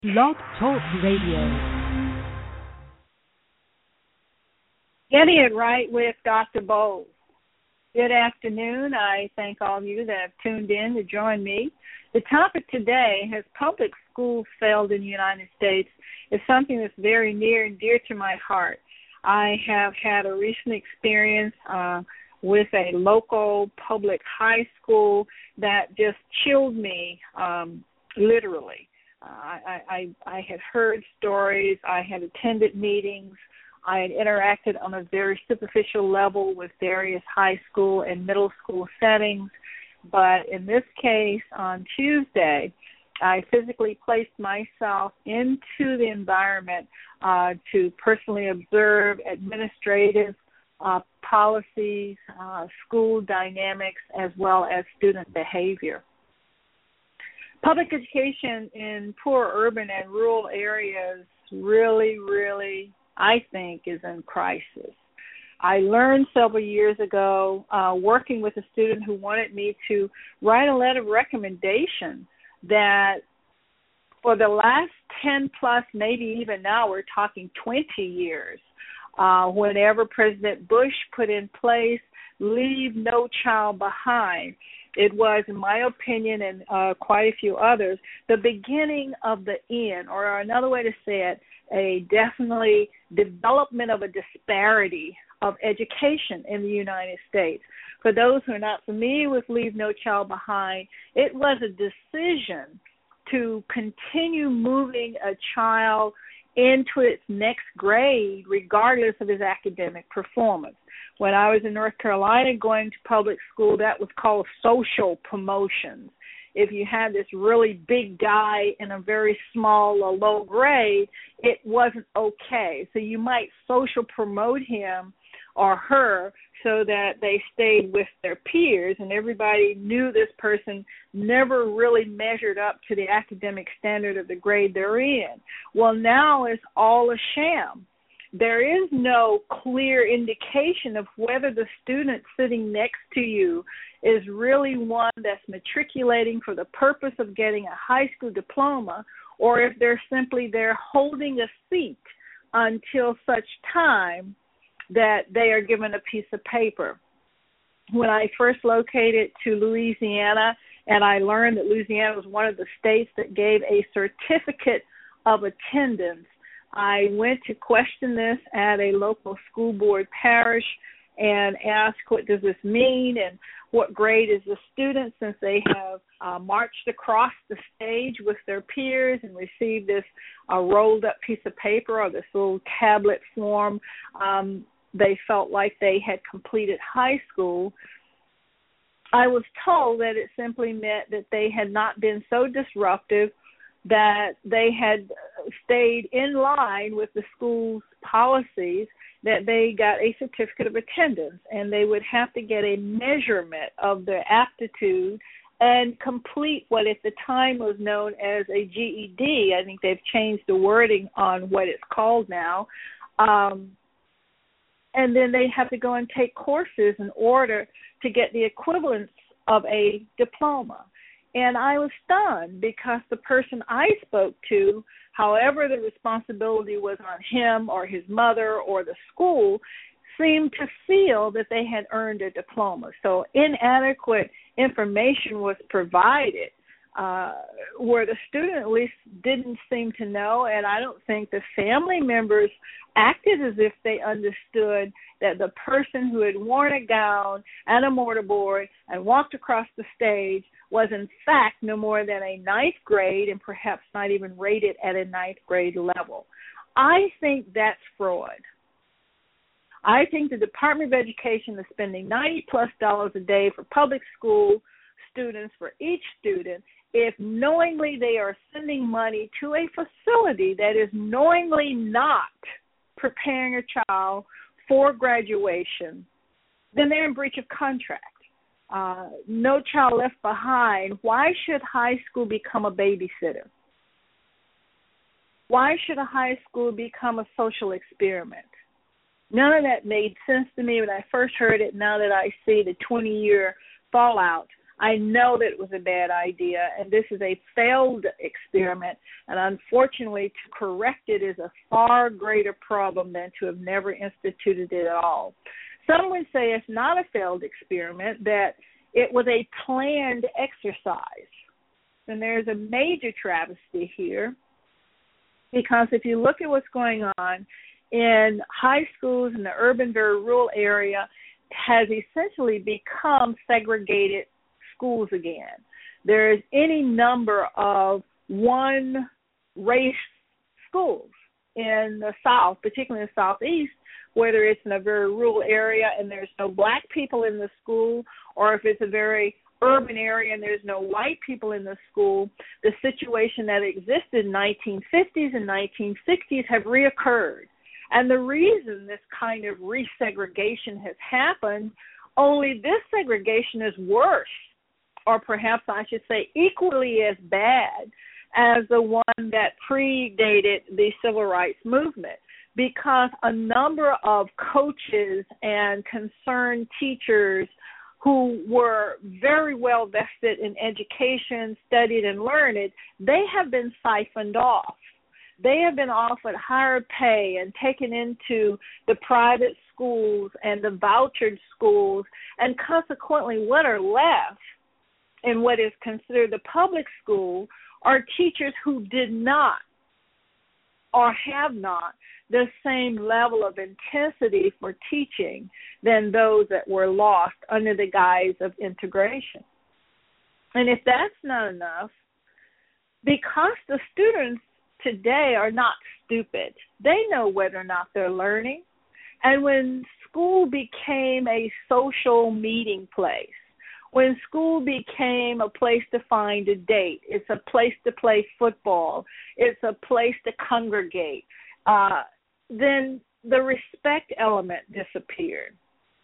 Blog Talk Radio. Getting it right with Dr. Bowles. Good afternoon. I thank all of you that have tuned in to join me. The topic today, has public schools failed in the United States, is something that's very near and dear to my heart. I have had a recent experience with a local public high school that just chilled me, literally. I had heard stories, I had attended meetings, I had interacted on a very superficial level with various high school and middle school settings, but in this case, on Tuesday, I physically placed myself into the environment to personally observe administrative policies, school dynamics, as well as student behavior. Public education in poor urban and rural areas really, I think, is in crisis. I learned several years ago, working with a student who wanted me to write a letter of recommendation, that for the last 10 plus, maybe even now we're talking 20 years, whenever President Bush put in place Leave No Child Behind, it was, in my opinion, and quite a few others, the beginning of the end, or another way to say it, a definitely development of a disparity of education in the United States. For those who are not familiar with Leave No Child Behind, it was a decision to continue moving a child into its next grade regardless of his academic performance. When I was in North Carolina going to public school, that was called social promotions. If you had this really big guy in a very small or low grade, it wasn't okay. So you might social promote him or her so that they stayed with their peers, and everybody knew this person never really measured up to the academic standard of the grade they're in. Well, now it's all a sham. There is no clear indication of whether the student sitting next to you is really one that's matriculating for the purpose of getting a high school diploma, or if they're simply there holding a seat until such time that they are given a piece of paper. When I first located to Louisiana, and I learned that Louisiana was one of the states that gave a certificate of attendance, I went to question this at a local school board parish and asked, what does this mean, and what grade is the student, since they have marched across the stage with their peers and received this rolled up piece of paper or this little tablet form. They felt like they had completed high school. I was told that it simply meant that they had not been so disruptive, that they had stayed in line with the school's policies, that they got a certificate of attendance, and they would have to get a measurement of their aptitude and complete what at the time was known as a GED. I think they've changed the wording on what it's called now. And then they have to go and take courses in order to get the equivalence of a diploma. And I was stunned because the person I spoke to, however the responsibility was on him or his mother or the school, seemed to feel that they had earned a diploma. So inadequate information was provided, where the student at least didn't seem to know, and I don't think the family members acted as if they understood that the person who had worn a gown and a mortarboard and walked across the stage was in fact no more than a ninth grade and perhaps not even rated at a ninth grade level. I think that's fraud. I think the Department of Education is spending $90+ a day for public school students, for each student, if knowingly they are sending money to a facility that is knowingly not preparing a child for graduation, then they're in breach of contract. No Child Left Behind. Why should high school become a babysitter? Why should a high school become a social experiment? None of that made sense to me when I first heard it. Now that I see the 20-year fallout, I know that it was a bad idea, and this is a failed experiment, and unfortunately to correct it is a far greater problem than to have never instituted it at all. Some would say it's not a failed experiment, that it was a planned exercise. And there's a major travesty here, because if you look at what's going on in high schools in the urban, very rural area, has essentially become segregated schools again. There's any number of one race schools in the South, particularly in the Southeast, whether it's in a very rural area and there's no black people in the school, or if it's a very urban area and there's no white people in the school. The situation that existed in 1950s and 1960s have reoccurred. And the reason this kind of resegregation has happened, only this segregation is worse, or perhaps I should say equally as bad as the one that predated the civil rights movement, because a number of coaches and concerned teachers who were very well vested in education, studied and learned, they have been siphoned off. They have been offered higher pay and taken into the private schools and the vouchered schools, and consequently what are left in what is considered the public school are teachers who did not or have not the same level of intensity for teaching than those that were lost under the guise of integration. And if that's not enough, because the students today are not stupid, they know whether or not they're learning. And when school became a social meeting place, when school became a place to find a date, it's a place to play football, it's a place to congregate, then the respect element disappeared.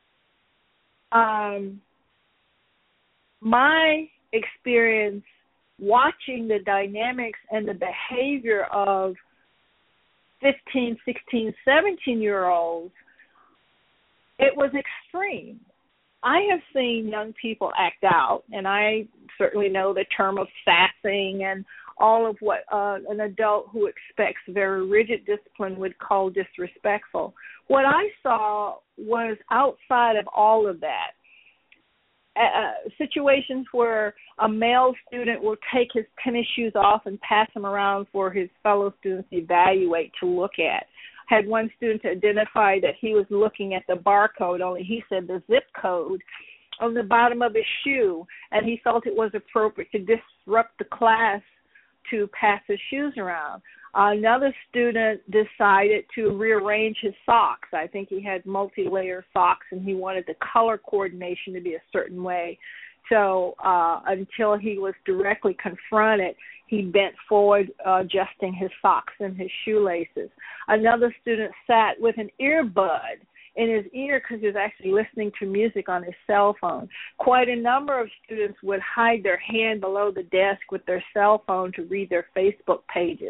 My experience watching the dynamics and the behavior of 15, 16, 17-year-olds, it was extreme. I have seen young people act out, and I certainly know the term of sassing and all of what an adult who expects very rigid discipline would call disrespectful. What I saw was outside of all of that. Situations where a male student will take his tennis shoes off and pass them around for his fellow students to evaluate, to look at. Had one student identify that he was looking at the barcode, only he said the zip code on the bottom of his shoe, and he felt it was appropriate to disrupt the class to pass his shoes around. Another student decided to rearrange his socks. I think he had multi-layer socks, and he wanted the color coordination to be a certain way. So until he was directly confronted, he bent forward, adjusting his socks and his shoelaces. Another student sat with an earbud in his ear because he was actually listening to music on his cell phone. Quite a number of students would hide their hand below the desk with their cell phone to read their Facebook pages.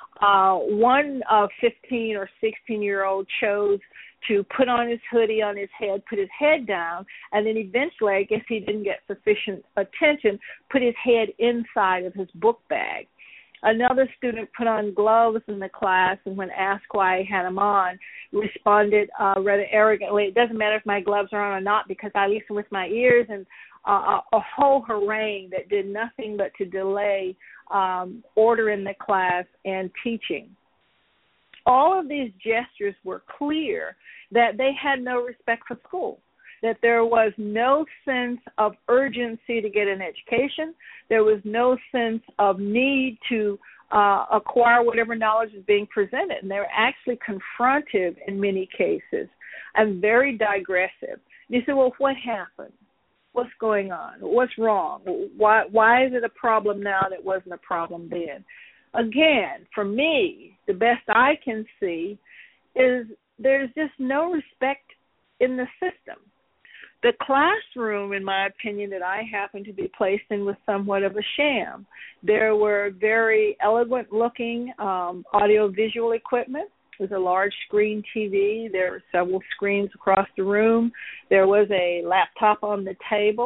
One 15 or 16-year-old chose to put on his hoodie on his head, put his head down, and then eventually, I guess he didn't get sufficient attention, put his head inside of his book bag. Another student put on gloves in the class, and when asked why he had them on, responded rather arrogantly, "It doesn't matter if my gloves are on or not because I listen with my ears," and a whole harangue that did nothing but to delay order in the class and teaching. All of these gestures were clear that they had no respect for school, that there was no sense of urgency to get an education. There was no sense of need to acquire whatever knowledge is being presented. And they were actually confrontive in many cases and very digressive. You say, well, what happened? What's going on? What's wrong? Why is it a problem now that wasn't a problem then? Again, for me, the best I can see is there's just no respect in the system. The classroom, in my opinion, that I happened to be placed in was somewhat of a sham. There were very elegant-looking audio-visual equipment. There was a large screen TV. There were several screens across the room. There was a laptop on the table.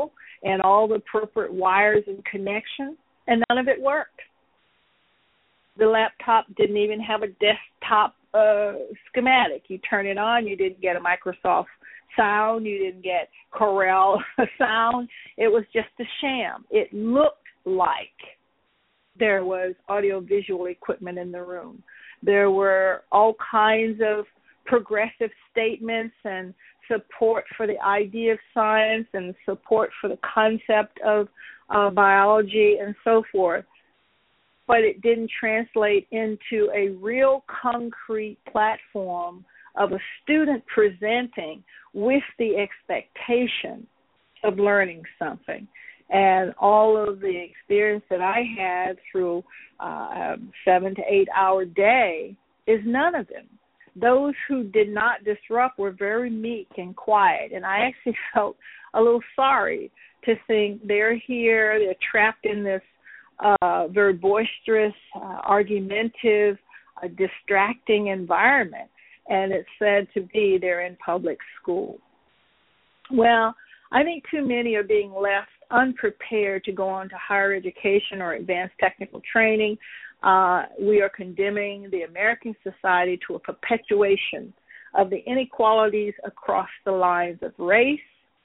and all the appropriate wires and connections, and none of it worked. The laptop didn't even have a desktop schematic. You turn it on, you didn't get a Microsoft sound, you didn't get Corel sound. It was just a sham. It looked like there was audiovisual equipment in the room. There were all kinds of progressive statements and support for the idea of science and support for the concept of biology and so forth. But it didn't translate into a real concrete platform of a student presenting with the expectation of learning something. And all of the experience that I had through a 7 to 8 hour day is none of them. Those who did not disrupt were very meek and quiet. And I actually felt a little sorry to think they're here, they're trapped in this very boisterous, argumentative, distracting environment. And it's said to be they're in public school. Well, I think too many are being left unprepared to go on to higher education or advanced technical training. We are condemning the American society to a perpetuation of the inequalities across the lines of race,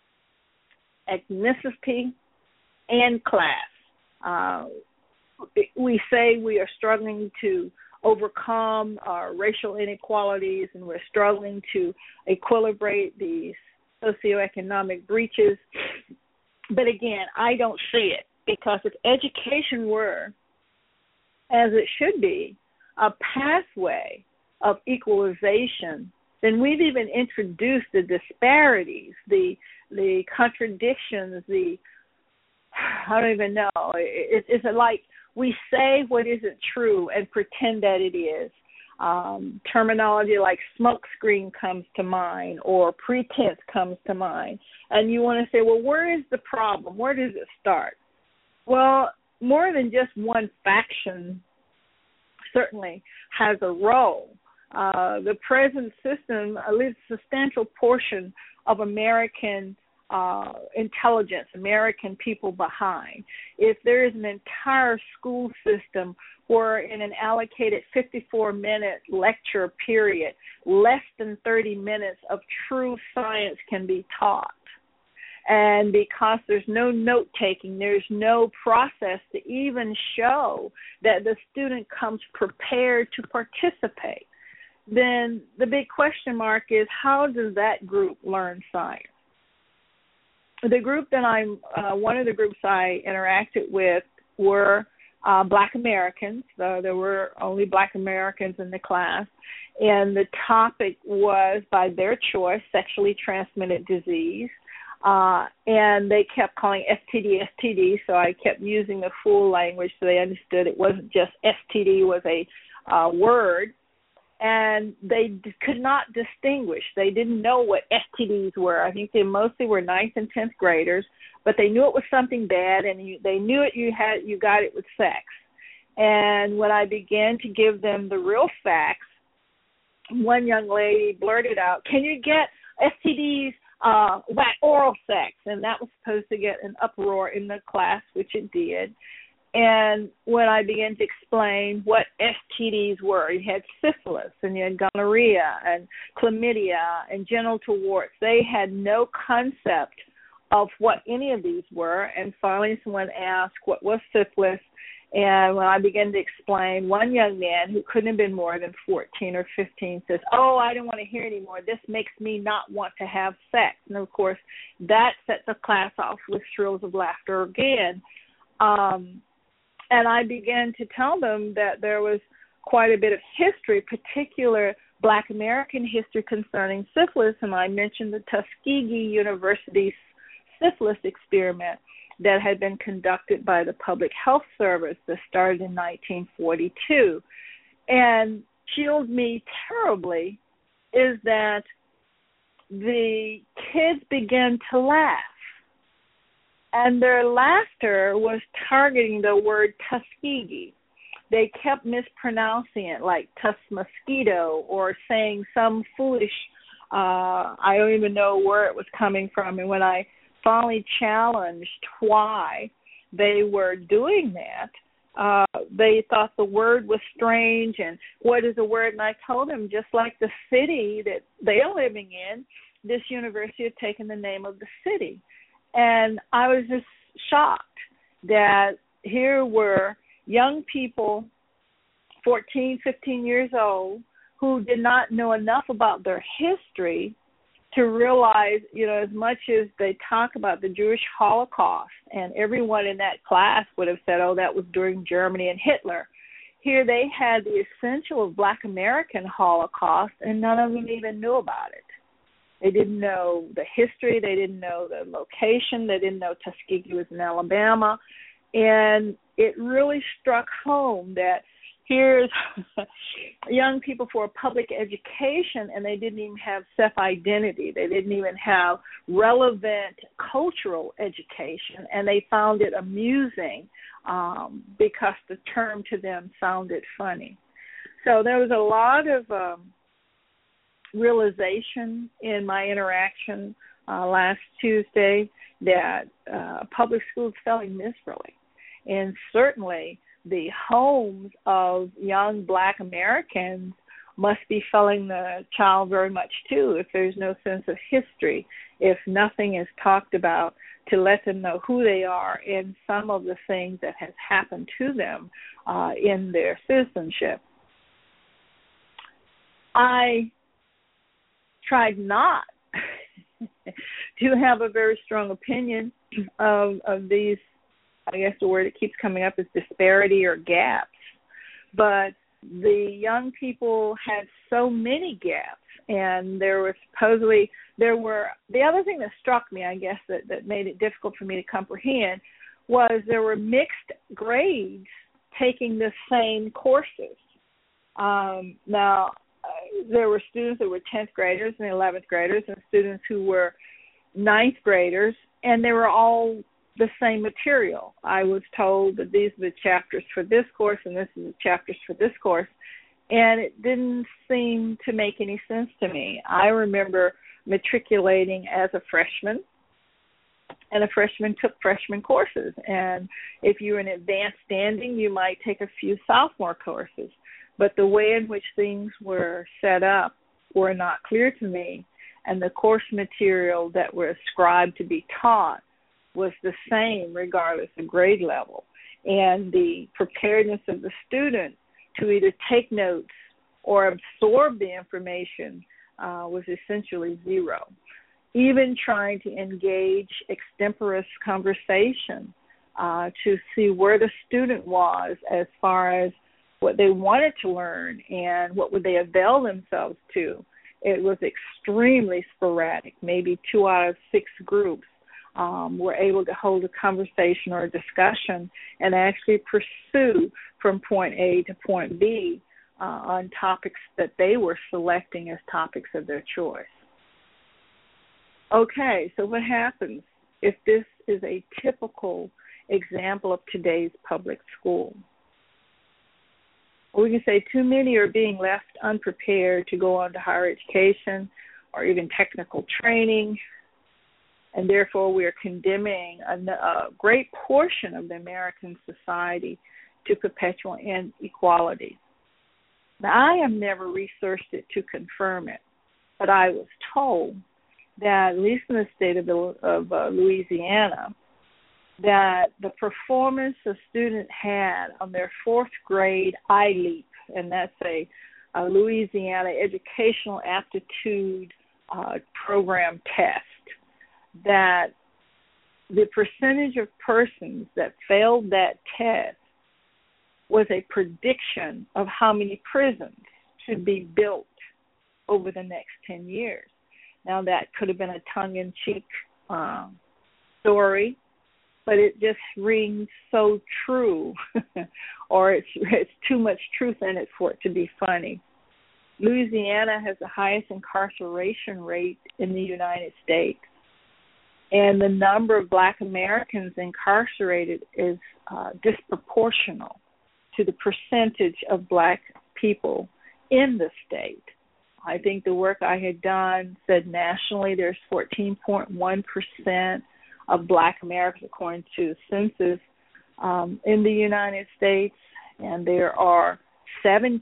ethnicity, and class. We say we are struggling to overcome our racial inequalities, and we're struggling to equilibrate these socioeconomic breaches. But again, I don't see it, because if education were, as it should be, a pathway of equalization, then we've even introduced the disparities, the contradictions, I don't even know. It's like we say what isn't true and pretend that it is. Terminology like smokescreen comes to mind, or pretense comes to mind. And you want to say, well, where is the problem? Where does it start? Well, more than just one faction certainly has a role. The present system leaves a substantial portion of American intelligence, American people behind. If there is an entire school system where in an allocated 54-minute lecture period, less than 30 minutes of true science can be taught. And because there's no note-taking, there's no process to even show that the student comes prepared to participate, then the big question mark is, how does that group learn science? The group that one of the groups I interacted with were Black Americans. There were only Black Americans in the class, and the topic was, by their choice, sexually transmitted disease. And they kept calling STD, so I kept using the full language so they understood it wasn't just STD was a word. And they could not distinguish. They didn't know what STDs were. I think they mostly were 9th and 10th graders, but they knew it was something bad, and they knew it. You got it with sex. And when I began to give them the real facts, one young lady blurted out, "Can you get STDs by oral sex?" And that was supposed to get an uproar in the class, which it did. And when I began to explain what STDs were, you had syphilis and you had gonorrhea and chlamydia and genital warts. They had no concept of what any of these were. And finally someone asked what was syphilis. And when I began to explain, one young man who couldn't have been more than 14 or 15 says, "Oh, I don't want to hear anymore. This makes me not want to have sex." And, of course, that set the class off with shrills of laughter again. And I began to tell them that there was quite a bit of history, particular Black American history concerning syphilis, and I mentioned the Tuskegee University syphilis experiment that had been conducted by the Public Health Service that started in 1942. And chilled me terribly is that the kids began to laugh. And their laughter was targeting the word Tuskegee. They kept mispronouncing it like Tuskmosquito, or saying some foolish, I don't even know where it was coming from. And when I finally challenged why they were doing that, they thought the word was strange, and what is a word? And I told them, just like the city that they are living in, this university had taken the name of the city. And I was just shocked that here were young people, 14, 15 years old, who did not know enough about their history to realize, as much as they talk about the Jewish Holocaust, and everyone in that class would have said, oh, that was during Germany and Hitler. Here they had the essential of Black American Holocaust, and none of them even knew about it. They didn't know the history. They didn't know the location. They didn't know Tuskegee was in Alabama. And it really struck home that here's young people for public education, and they didn't even have self-identity. They didn't even have relevant cultural education, and they found it amusing because the term to them sounded funny. So there was a lot of realization in my interaction last Tuesday that public schools failing miserably, and certainly the homes of young Black Americans must be failing the child very much too if there's no sense of history, if nothing is talked about to let them know who they are and some of the things that has happened to them in their citizenship. I tried not to have a very strong opinion of these. I guess the word that keeps coming up is disparity or gaps. But the young people had so many gaps, and the other thing that struck me, I guess, that made it difficult for me to comprehend was there were mixed grades taking the same courses. Now, there were students that were 10th graders and 11th graders and students who were 9th graders, and they were all the same material. I was told that these are the chapters for this course and this is the chapters for this course, and it didn't seem to make any sense to me. I remember matriculating as a freshman, and a freshman took freshman courses, and if you were in advanced standing, you might take a few sophomore courses, but the way in which things were set up were not clear to me, and the course material that were ascribed to be taught was the same regardless of grade level, and the preparedness of the student to either take notes or absorb the information was essentially zero. Even trying to engage extemporaneous conversation to see where the student was as far as what they wanted to learn and what would they avail themselves to, it was extremely sporadic. Maybe 2 out of 6 groups were able to hold a conversation or a discussion and actually pursue from point A to point B on topics that they were selecting as topics of their choice. Okay, so what happens if this is a typical example of today's public school? Well, we can say too many are being left unprepared to go on to higher education or even technical training, and therefore we are condemning a great portion of the American society to perpetual inequality. Now, I have never researched it to confirm it, but I was told that, at least in the state of Louisiana, that the performance a student had on their 4th grade ILEAP, and that's a Louisiana Educational Aptitude Program test, that the percentage of persons that failed that test was a prediction of how many prisons should be built over the next 10 years. Now, that could have been a tongue-in-cheek story, but it just rings so true, or it's too much truth in it for it to be funny. Louisiana has the highest incarceration rate in the United States, and the number of Black Americans incarcerated is disproportional to the percentage of Black people in the state. I think the work I had done said nationally there's 14.1% of Black Americans according to the census in the United States, and there are 17%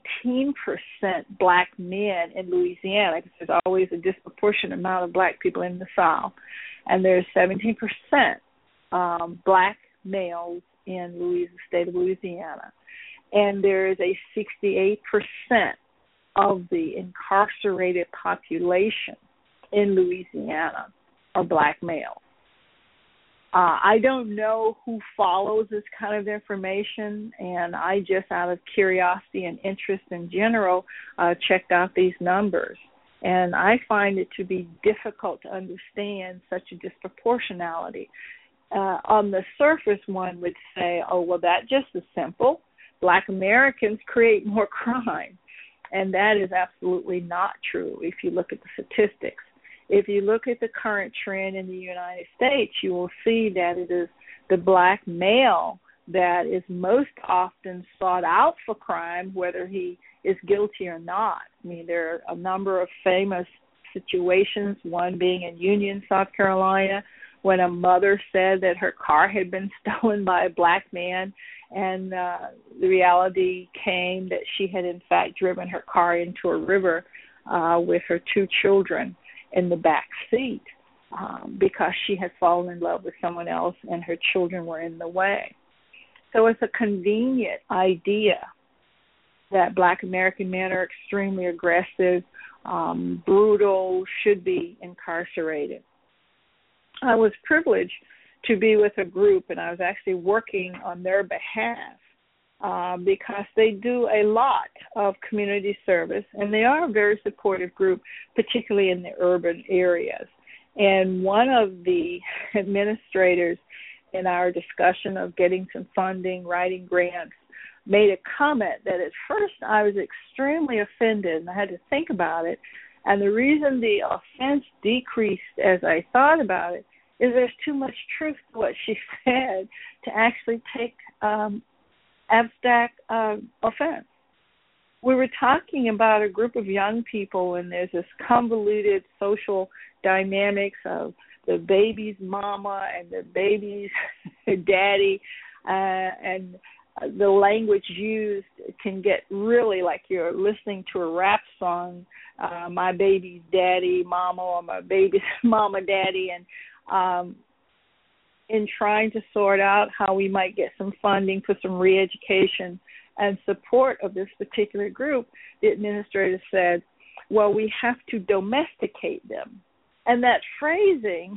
Black men in Louisiana, because there's always a disproportionate amount of Black people in the South, and there's 17% Black males in the state of Louisiana, and there is a 68% of the incarcerated population in Louisiana are Black males. I don't know who follows this kind of information, and I just, out of curiosity and interest in general, checked out these numbers. And I find it to be difficult to understand such a disproportionality. On the surface, one would say, oh, well, that just is simple. Black Americans create more crime. And that is absolutely not true if you look at the statistics. If you look at the current trend in the United States, you will see that it is the Black male that is most often sought out for crime, whether he is guilty or not. I mean, there are a number of famous situations, one being in Union, South Carolina, when a mother said that her car had been stolen by a Black man, and the reality came that she had in fact driven her car into a river with her 2 children in the back seat because she had fallen in love with someone else and her children were in the way. So it's a convenient idea that Black American men are extremely aggressive, brutal, should be incarcerated. I was privileged to be with a group, and I was actually working on their behalf because they do a lot of community service, and they are a very supportive group, particularly in the urban areas. And one of the administrators in our discussion of getting some funding, writing grants, made a comment that at first I was extremely offended, and I had to think about it. And the reason the offense decreased as I thought about it is there's too much truth to what she said to actually take abstract offense. We were talking about a group of young people, and there's this convoluted social dynamics of the baby's mama and the baby's daddy, and the language used can get really like you're listening to a rap song, my baby's daddy, mama, or my baby's mama, daddy, and in trying to sort out how we might get some funding for some re-education and support of this particular group, the administrator said, well, we have to domesticate them. And that phrasing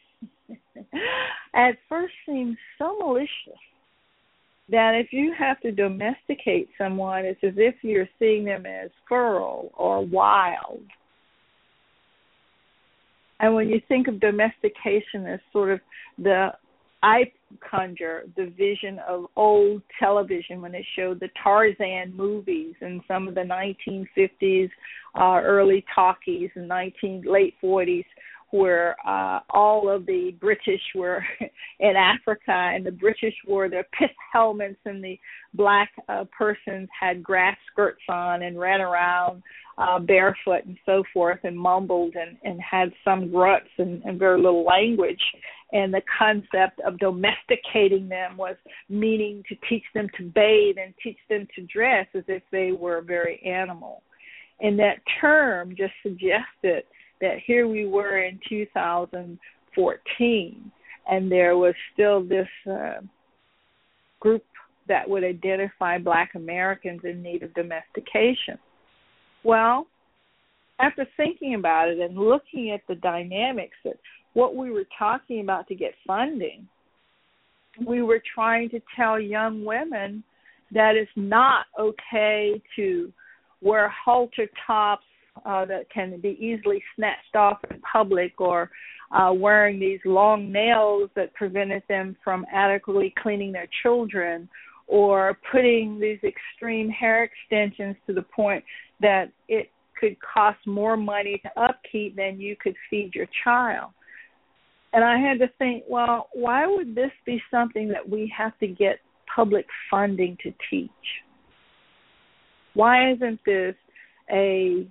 at first seems so malicious that if you have to domesticate someone, it's as if you're seeing them as feral or wild. And when you think of domestication as sort of I conjure the vision of old television when they showed the Tarzan movies in some of the 1950s, early talkies and late 40s, where all of the British were in Africa, and the British wore their pith helmets, and the Black persons had grass skirts on and ran around barefoot and so forth, and mumbled and had some grunts and very little language. And the concept of domesticating them was meaning to teach them to bathe and teach them to dress as if they were very animal. And that term just suggested that here we were in 2014, and there was still this group that would identify Black Americans in need of domestication. Well, after thinking about it and looking at the dynamics, that what we were talking about to get funding, we were trying to tell young women that it's not okay to wear halter tops that can be easily snatched off in public, or wearing these long nails that prevented them from adequately cleaning their children, or putting these extreme hair extensions to the point that it could cost more money to upkeep than you could feed your child. And I had to think, well, why would this be something that we have to get public funding to teach? Why isn't this a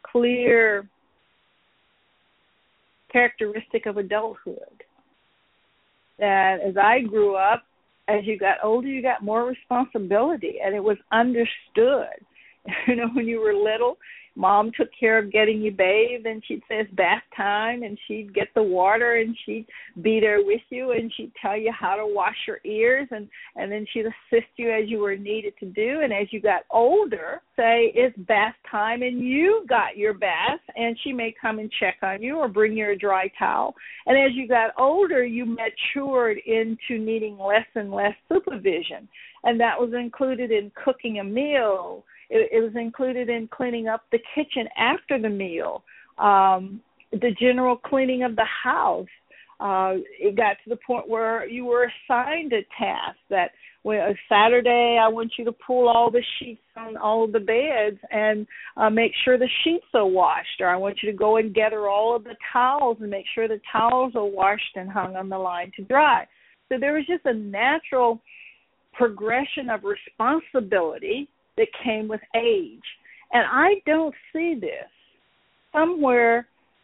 clear characteristic of adulthood? that as I grew up, as you got older, you got more responsibility, and it was understood. When you were little, Mom took care of getting you bathed, and she'd say it's bath time, and she'd get the water, and she'd be there with you, and she'd tell you how to wash your ears, and then she'd assist you as you were needed to do. And as you got older, say it's bath time, and you got your bath, and she may come and check on you or bring you a dry towel. And as you got older, you matured into needing less and less supervision, and that was included in cooking a meal. It was included in cleaning up the kitchen after the meal, the general cleaning of the house. It got to the point where you were assigned a task that when a Saturday, I want you to pull all the sheets on all of the beds and make sure the sheets are washed, or I want you to go and gather all of the towels and make sure the towels are washed and hung on the line to dry. So there was just a natural progression of responsibility that came with age. And I don't see this. Somewhere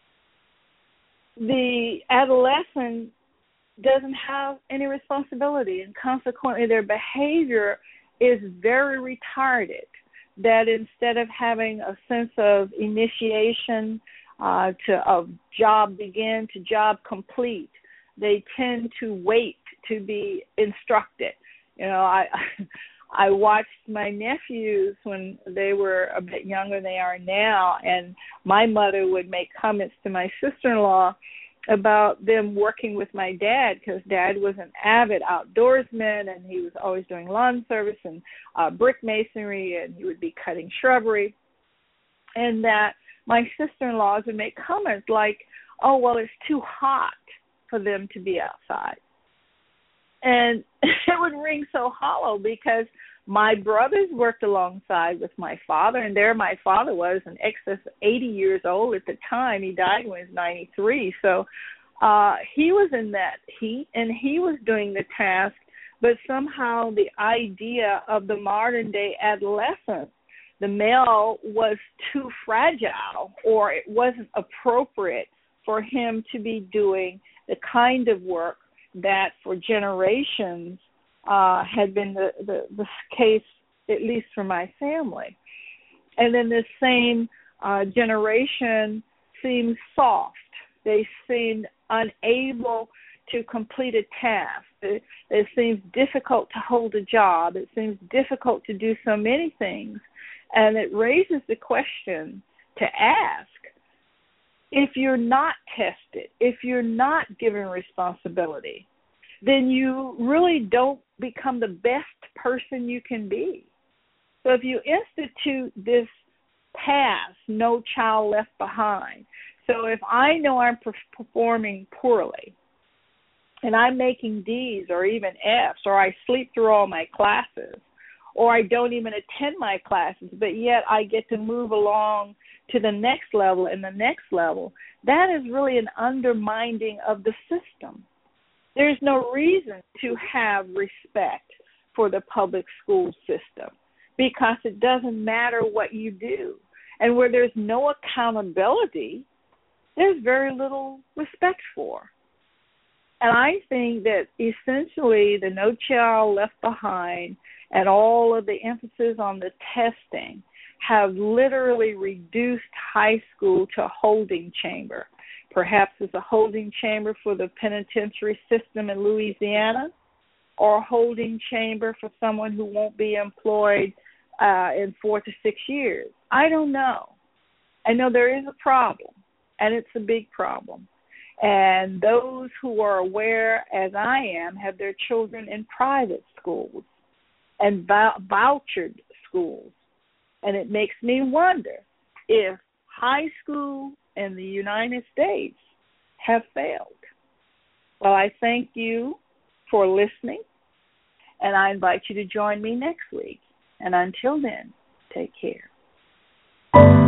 the adolescent doesn't have any responsibility, and consequently their behavior is very retarded, that instead of having a sense of initiation of job begin to job complete, they tend to wait to be instructed. I watched my nephews when they were a bit younger than they are now, and my mother would make comments to my sister-in-law about them working with my dad, because Dad was an avid outdoorsman, and he was always doing lawn service and brick masonry, and he would be cutting shrubbery, and that my sister-in-laws would make comments like, oh, well, it's too hot for them to be outside. And it would ring so hollow, because my brothers worked alongside with my father, and there my father was in excess of 80 years old at the time. He died when he was 93. So he was in that heat, and he was doing the task, but somehow the idea of the modern-day adolescent, the male was too fragile, or it wasn't appropriate for him to be doing the kind of work that for generations had been the case, at least for my family. And then this same generation seemed soft. They seemed unable to complete a task. It seems difficult to hold a job. It seems difficult to do so many things. And it raises the question to ask, if you're not tested, if you're not given responsibility, then you really don't become the best person you can be. So if you institute this task, no child left behind. So if I know I'm performing poorly, and I'm making D's or even F's, or I sleep through all my classes, or I don't even attend my classes, but yet I get to move along to the next level and the next level, that is really an undermining of the system. There's no reason to have respect for the public school system, because it doesn't matter what you do. And where there's no accountability, there's very little respect for. And I think that essentially the No Child Left Behind and all of the emphasis on the testing have literally reduced high school to a holding chamber. Perhaps it's a holding chamber for the penitentiary system in Louisiana, or a holding chamber for someone who won't be employed in 4 to 6 years. I don't know. I know there is a problem, and it's a big problem. And those who are aware, as I am, have their children in private schools and vouchered schools. And it makes me wonder if high school in the United States have failed. Well, I thank you for listening, and I invite you to join me next week. And until then, take care.